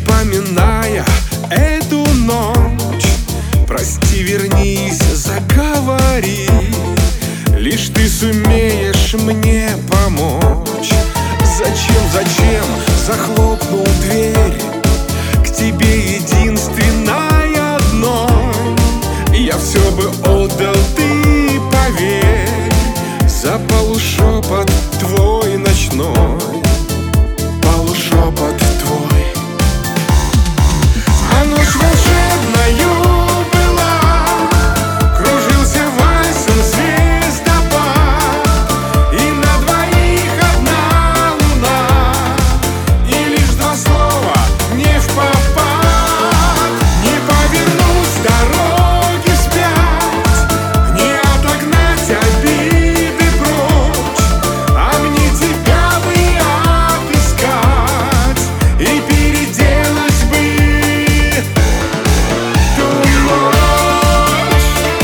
вспоминая эту ночь. Прости, вернись, заговори, лишь ты сумеешь мне помочь. Зачем захлопнул дверь к тебе единственной одной? Я все бы отдал, ты поверь, за полушепот твой ночной, полушепот твой. А ночь волшебною была, кружился вальсом звездопад, и на двоих одна луна, и лишь два слова не впопад. Не повернуть с дороги вспять, не отогнать обиды прочь, а мне тебя бы отыскать и переделать бы ту ночь.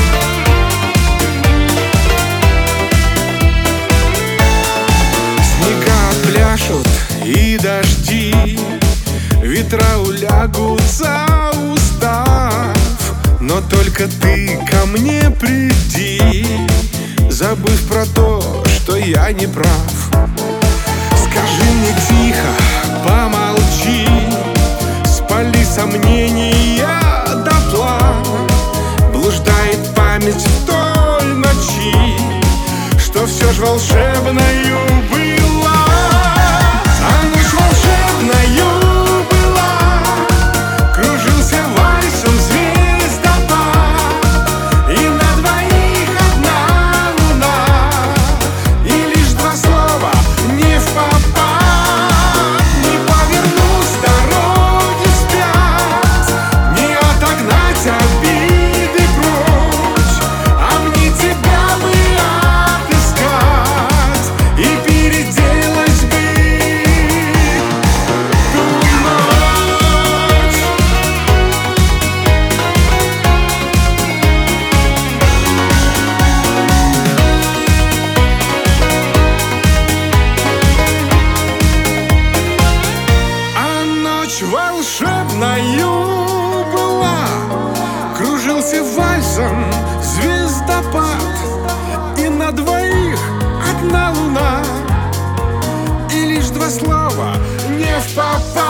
Снега пляшут и дожди, ветра улягутся, устав, но только ты ко мне приди, забыв про то, что я не прав. Скажи мне тихо, помолчи, спали сомнения дотла. Блуждает память вдоль ночи, что все ж волшебною была. А ночь волшебною была, кружился вальсом звездопад, и на двоих одна луна, и лишь два слова не впопад. Не повернуть с дороги вспять, не отогнать обиды прочь, а мне тебя бы отыскать и переделать бы ту ночь. А ночь волшебною была, кружился вальсом звездопад, и на двоих одна луна, и лишь два слова не впопад.